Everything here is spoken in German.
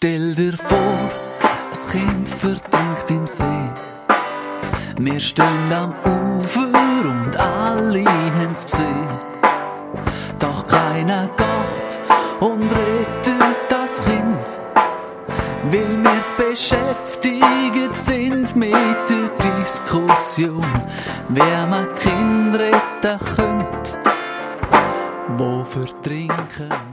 Stell dir vor, ein Kind verdrinkt im See. Wir stehen am Ufer und alle haben's gesehen. Doch keiner geht und rettet das Kind, weil wir zu beschäftigt sind mit der Diskussion, wer man Kinder retten könnte, wo verdrinken.